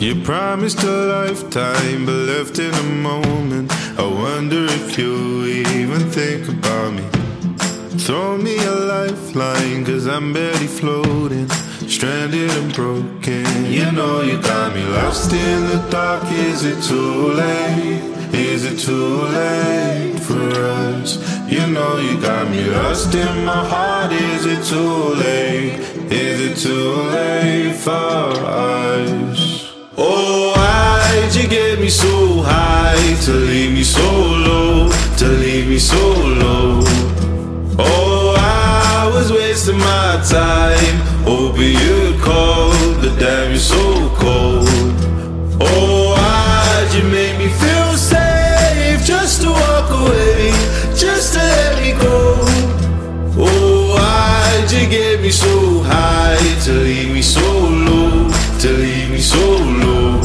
You promised a lifetime, but left in a moment. I wonder if you even think about me. Throw me a lifeline, cause I'm barely floating, stranded and broken. You know you got me lost in the dark. Is it too late? Is it too late for us? You know you got me lost in my heart. Is it too late? Is it too late for us? Oh, why'd you get me so high to leave me so low, to leave me so low? Oh, I was wasting my time, hoping you'd call, but damn, you're so cold. Oh, why'd you make me feel safe, just to walk away, just to let me go? Oh, why'd you get me so high, to leave me so low, to leave me so low?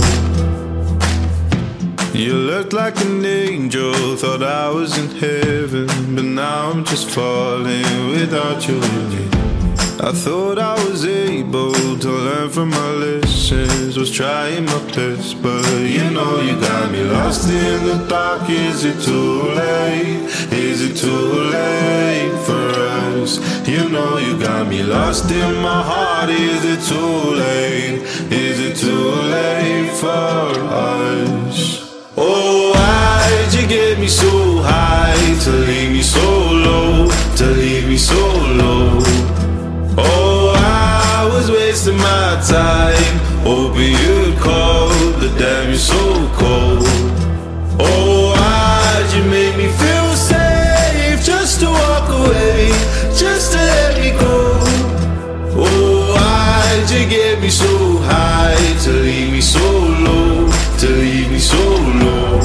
You looked like an angel, thought I was in heaven, but now I'm just falling without you. I thought I was able to learn from my lessons, was trying my best, but you know you got me lost in the dark. Is it too late? Is it too late for us? You know you got me lost in my heart. Is it too late? Is it too late for us? Oh, why'd you get me so high, to leave me so low, to leave me so low? Oh, I was wasting my time, hoping you'd call, but damn, you're so cold. Oh, why'd you make me feel safe, just to walk away, just to let me go? Oh, why'd you get me so high, to leave me so low, to leave me so low?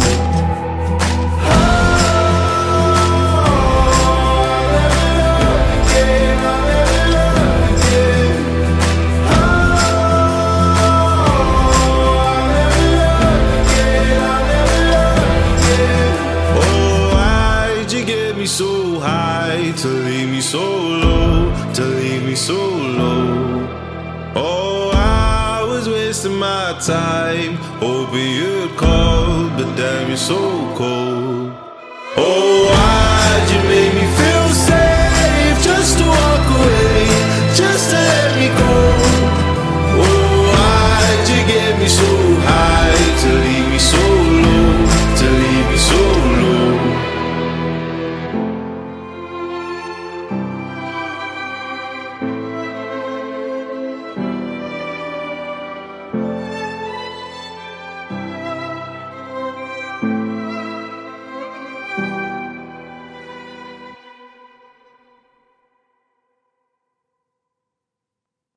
So high, to leave me so low, to leave me so low. Oh, I was wasting my time, hoping you'd call, but damn, you're so cold. Oh, why'd you